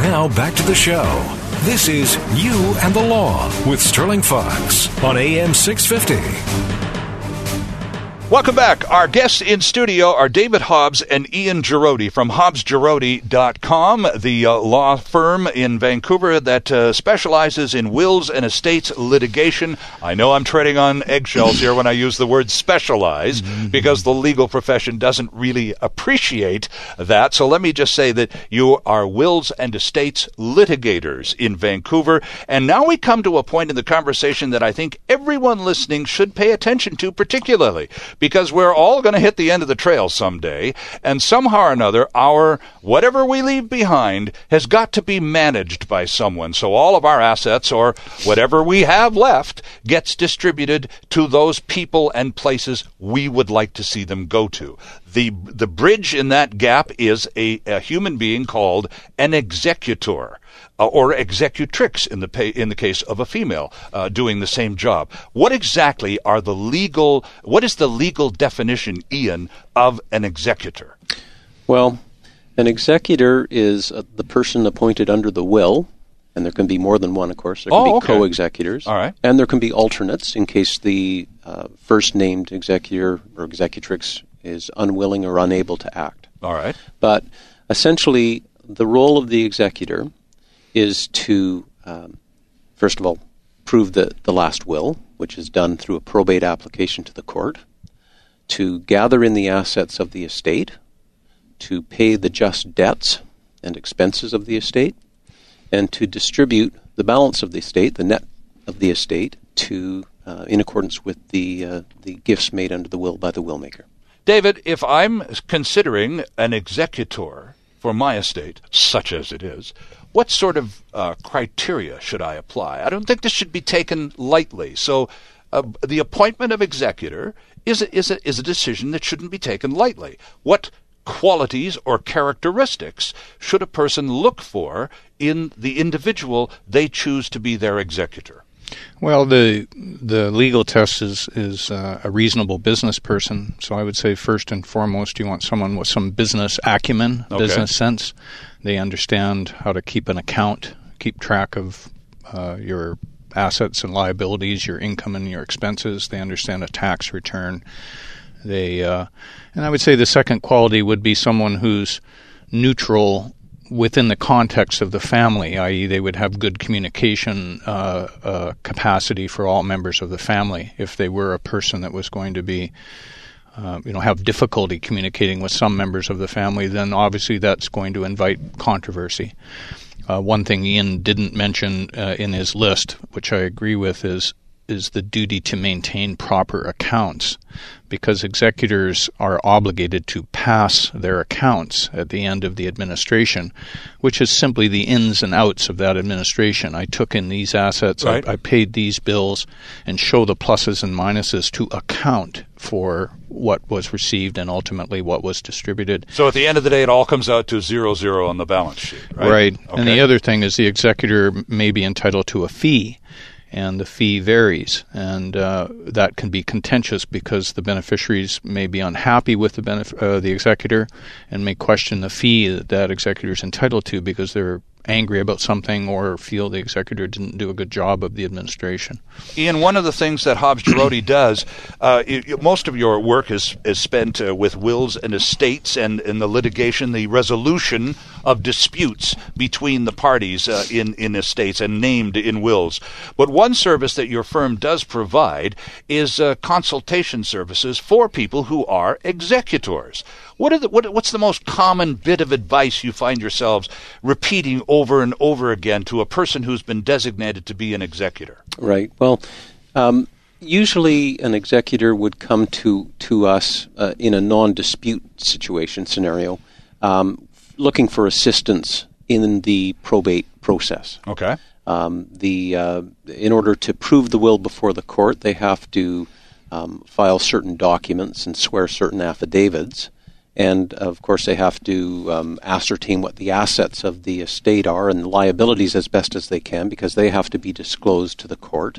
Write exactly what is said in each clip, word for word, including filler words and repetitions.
Now back to the show. This is You and the Law with Sterling Fox on A M six fifty. Welcome back. Our guests in studio are David Hobbs and Ian Girotti from Hobbs Girotti dot com, the uh, law firm in Vancouver that uh, specializes in wills and estates litigation. I know I'm treading on eggshells here when I use the word specialize, because the legal profession doesn't really appreciate that. So let me just say that you are wills and estates litigators in Vancouver. And now we come to a point in the conversation that I think everyone listening should pay attention to particularly, because we're all going to hit the end of the trail someday, and somehow or another, our whatever we leave behind has got to be managed by someone. So all of our assets, or whatever we have left, gets distributed to those people and places we would like to see them go to. The the bridge in that gap is a, a human being called an executor. Uh, or executrix in the pay, in the case of a female uh, doing the same job. What exactly are the legal, what is the legal definition, Ian, of an executor? Well, an executor is uh, the person appointed under the will, and there can be more than one, of course. There can oh, be okay. co-executors. All right. And there can be alternates in case the uh, first named executor or executrix is unwilling or unable to act. All right. But essentially, the role of the executor is to, um, first of all, prove the, the last will, which is done through a probate application to the court, to gather in the assets of the estate, to pay the just debts and expenses of the estate, and to distribute the balance of the estate, the net of the estate, to uh, in accordance with the uh, the gifts made under the will by the willmaker. David, if I'm considering an executor for my estate, such as it is, what sort of uh, criteria should I apply? I don't think this should be taken lightly. So uh, the appointment of executor is a, is, a, is a decision that shouldn't be taken lightly. What qualities or characteristics should a person look for in the individual they choose to be their executor? Well, the the legal test is, is uh, a reasonable business person. So I would say first and foremost, you want someone with some business acumen, okay. business sense. They understand how to keep an account, keep track of uh, your assets and liabilities, your income and your expenses. They understand a tax return. They uh, and I would say the second quality would be someone who's neutral within the context of the family, that is they would have good communication uh, uh, capacity for all members of the family. If they were a person that was going to be, uh, you know, have difficulty communicating with some members of the family, then obviously that's going to invite controversy. Uh, one thing Ian didn't mention uh, in his list, which I agree with, is is the duty to maintain proper accounts, because executors are obligated to pass their accounts at the end of the administration, which is simply the ins and outs of that administration. I took in these assets, right. I, I paid these bills, and show the pluses and minuses to account for what was received and ultimately what was distributed. So at the end of the day, it all comes out to zero zero on the balance sheet, right? Right. Okay. And the other thing is the executor may be entitled to a fee, and the fee varies, and uh, that can be contentious because the beneficiaries may be unhappy with the benef- uh, the executor and may question the fee that that executor is entitled to because they're angry about something or feel the executor didn't do a good job of the administration. Ian, one of the things that Hobbs Girotti does, uh, it, most of your work is, is spent uh, with wills and estates and in the litigation, the resolution of disputes between the parties uh, in, in estates and named in wills. But one service that your firm does provide is uh, consultation services for people who are executors. What are the, what, what's the most common bit of advice you find yourselves repeating over and over again to a person who's been designated to be an executor? Right. Well, um, usually an executor would come to, to us uh, in a non-dispute situation scenario, um, looking for assistance in the probate process. Okay. Um, the uh, in order to prove the will before the court, they have to um, file certain documents and swear certain affidavits. And, of course, they have to um, ascertain what the assets of the estate are and the liabilities as best as they can, because they have to be disclosed to the court.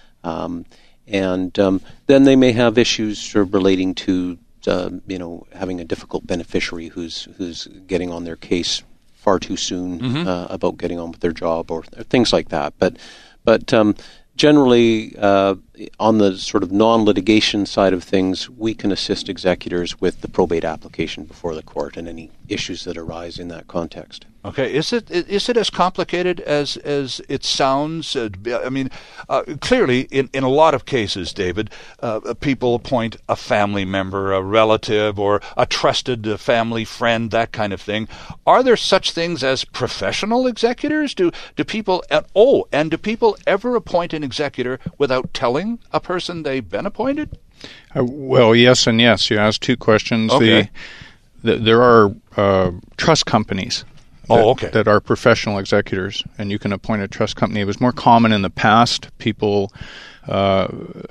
Um, and um, then they may have issues relating to, uh, you know, having a difficult beneficiary who's who's getting on their case far too soon Mm-hmm. uh, about getting on with their job or, or things like that. But but um, generally, uh, on the sort of non-litigation side of things, we can assist executors with the probate application before the court and any issues that arise in that context. Okay, is it is it as complicated as as it sounds? Uh, I mean, uh, clearly, in, in a lot of cases, David, uh, people appoint a family member, a relative, or a trusted uh, family friend, that kind of thing. Are there such things as professional executors? Do do people? Uh, oh, and do people ever appoint an executor without telling a person they've been appointed? Uh, well, yes and yes. You asked two questions. Okay. The, the, there are uh, trust companies. That, Oh, okay. that are professional executors, and you can appoint a trust company. It was more common in the past. People, uh,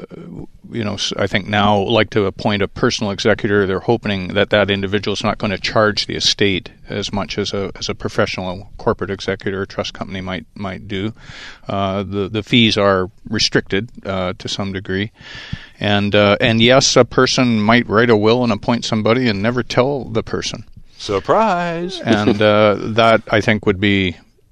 you know, I think now like to appoint a personal executor. They're hoping that that individual is not going to charge the estate as much as a as a professional corporate executor or trust company might might do. Uh, the the fees are restricted uh, to some degree, and uh, and yes, a person might write a will and appoint somebody and never tell the person. Surprise! And uh, that, I think, would be,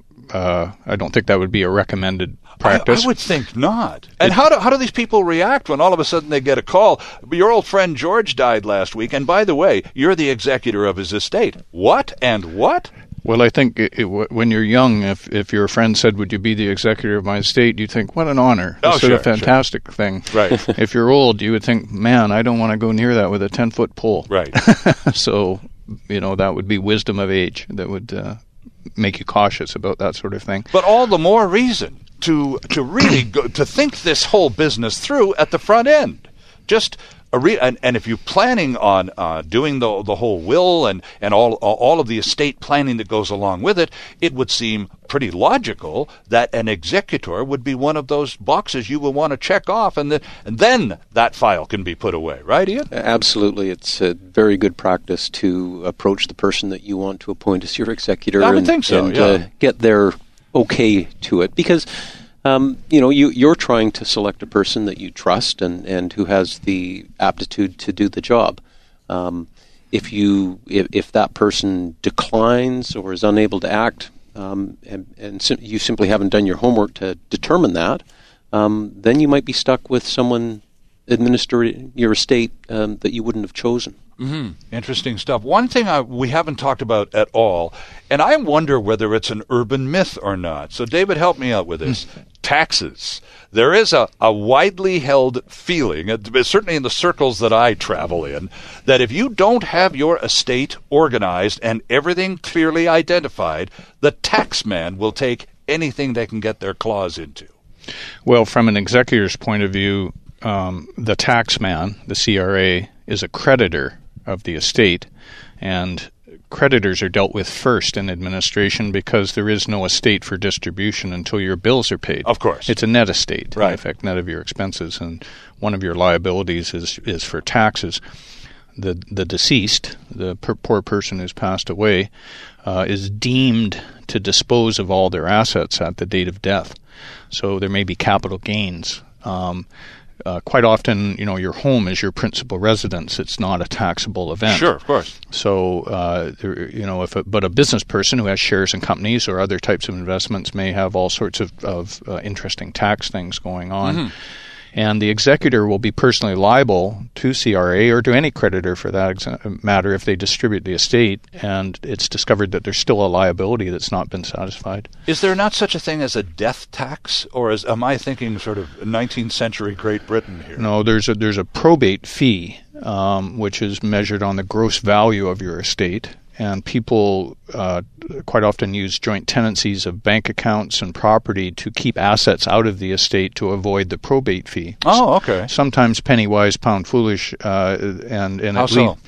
uh, I don't think that would be a recommended practice. I, I would think not. And how do how do these people react when all of a sudden they get a call? Your old friend George died last week, and by the way, you're the executor of his estate. What and what? Well, I think it, it, when you're young, if if your friend said, "Would you be the executor of my estate?" you'd think, "What an honor! Oh, This sure, is a fantastic sure. thing." Right. If you're old, you would think, "Man, I don't want to go near that with a ten-foot pole." Right. So, you know, that would be wisdom of age that would uh, make you cautious about that sort of thing. But all the more reason to to really go, to think this whole business through at the front end. Just a re- and, and if you're planning on uh, doing the the whole will and, and all all of the estate planning that goes along with it, it would seem pretty logical that an executor would be one of those boxes you will want to check off, and, the, and then that file can be put away, right, Ian? Absolutely. It's a very good practice to approach the person that you want to appoint as your executor I would and, think so, and yeah. uh, get their okay to it. Because, um, you know, you, you're trying to select a person that you trust and, and who has the aptitude to do the job. Um, if you if, if that person declines or is unable to act, Um, and, and sim- you simply haven't done your homework to determine that, um, then you might be stuck with someone administering your estate um, that you wouldn't have chosen. Mm-hmm. Interesting stuff. One thing I, we haven't talked about at all, and I wonder whether it's an urban myth or not. So, David, help me out with this. Taxes. There is a, a widely held feeling, certainly in the circles that I travel in, that if you don't have your estate organized and everything clearly identified, the tax man will take anything they can get their claws into. Well, from an executor's point of view, um, the tax man, the C R A, is a creditor of the estate, and creditors are dealt with first in administration because there is no estate for distribution until your bills are paid. Of course. It's a net estate, Right. in effect, net of your expenses, and one of your liabilities is, is for taxes. The the deceased, the per- poor person who's passed away, uh, is deemed to dispose of all their assets at the date of death. So there may be capital gains. Um, Uh, quite often, you know, your home is your principal residence. It's not a taxable event. Sure, of course. So, uh, there, you know, if a, but a business person who has shares in companies or other types of investments may have all sorts of, of uh, interesting tax things going on. Mm-hmm. And the executor will be personally liable to C R A or to any creditor for that ex- matter if they distribute the estate and it's discovered that there's still a liability that's not been satisfied. Is there not such a thing as a death tax, or is, am I thinking sort of nineteenth century Great Britain here? No, there's a there's a probate fee, um, which is measured on the gross value of your estate. And people uh, quite often use joint tenancies of bank accounts and property to keep assets out of the estate to avoid the probate fee. Oh, okay. Sometimes penny wise, pound foolish, uh, and and How it so? lead-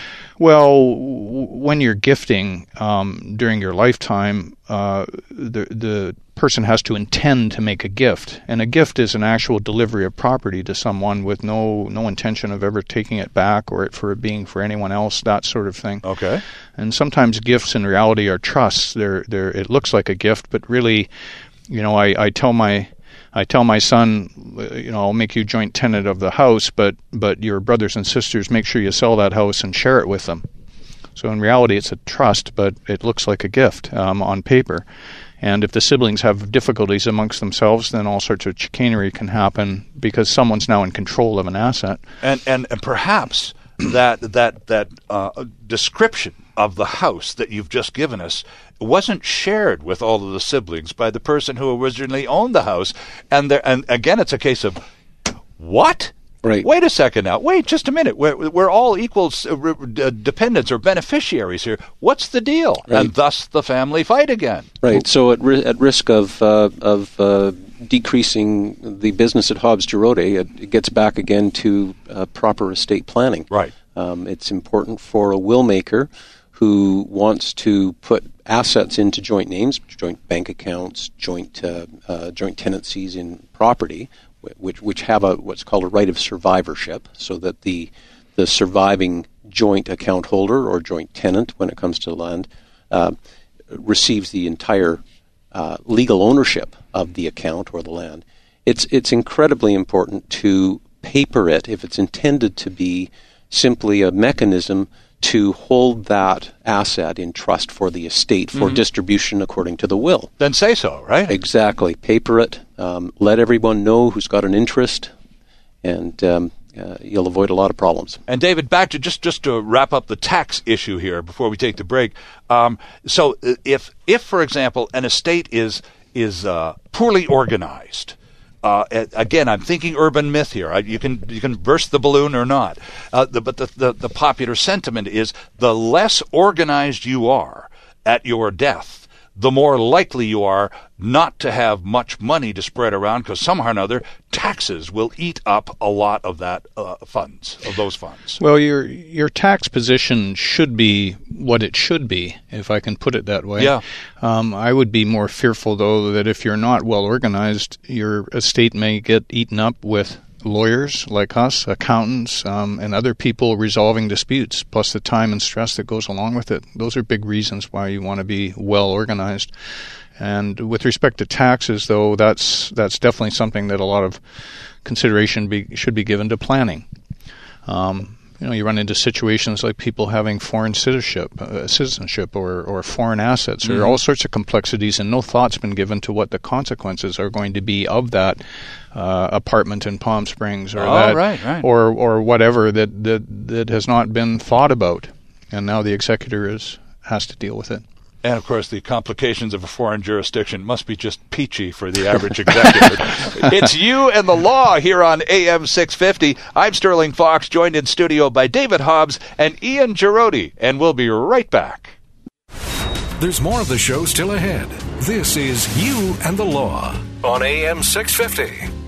Well, w- when you're gifting um, during your lifetime, uh, the the person has to intend to make a gift, and a gift is an actual delivery of property to someone with no no intention of ever taking it back or it for it being for anyone else, that sort of thing. Okay. And sometimes gifts in reality are trusts. They're they're it looks like a gift, but really, you know, I, I tell my I tell my son, you know, I'll make you joint tenant of the house, but but your brothers and sisters, make sure you sell that house and share it with them. So in reality, it's a trust, but it looks like a gift um, on paper. And if the siblings have difficulties amongst themselves, then all sorts of chicanery can happen because someone's now in control of an asset. And and, and perhaps that that that uh, description of the house that you've just given us wasn't shared with all of the siblings by the person who originally owned the house. And there, and again, it's a case of, what? Right. Wait a second now. Wait just a minute. We're, we're all equal uh, dependents or beneficiaries here. What's the deal? Right. And thus the family fight again. Right. So at, ri- at risk of uh, of uh, decreasing the business at Hobbs Girotti, it, it gets back again to uh, proper estate planning. Right. Um, it's important for a will maker who wants to put assets into joint names, joint bank accounts, joint uh, uh, joint tenancies in property, which which have a what's called a right of survivorship, so that the the surviving joint account holder or joint tenant, when it comes to land, uh, receives the entire uh, legal ownership of the account or the land. It's it's incredibly important to paper it if it's intended to be simply a mechanism to hold that asset in trust for the estate for mm-hmm. distribution according to the will. Then say so, right? Exactly. Paper it. Um, let everyone know who's got an interest, and um, uh, you'll avoid a lot of problems. And David, back to just, just to wrap up the tax issue here before we take the break. Um, so if, if, for example, an estate is, is uh, poorly organized, Uh, again, I'm thinking urban myth here. I, you can you can burst the balloon or not. Uh, the, but the, the, the popular sentiment is the less organized you are at your death, the more likely you are not to have much money to spread around, because somehow or another taxes will eat up a lot of that uh, funds, of those funds. Well, your your tax position should be what it should be, if I can put it that way. Yeah. Um, I would be more fearful, though, that if you're not well organized, your estate may get eaten up with lawyers like us, accountants, um, and other people resolving disputes, plus the time and stress that goes along with it. Those are big reasons why you want to be well organized. And with respect to taxes, though, that's that's definitely something that a lot of consideration be, should be given to planning. Um, you know, you run into situations like people having foreign citizenship, uh, citizenship, or, or foreign assets. Mm-hmm. There are all sorts of complexities, and no thought's been given to what the consequences are going to be of that uh, apartment in Palm Springs, or oh, that, right, right. or or whatever that, that that has not been thought about, and now the executor is has to deal with it. And, of course, the complications of a foreign jurisdiction must be just peachy for the average executive. It's You and the Law here on A M six fifty. I'm Sterling Fox, joined in studio by David Hobbs and Ian Girotti, and we'll be right back. There's more of the show still ahead. This is You and the Law on A M six fifty.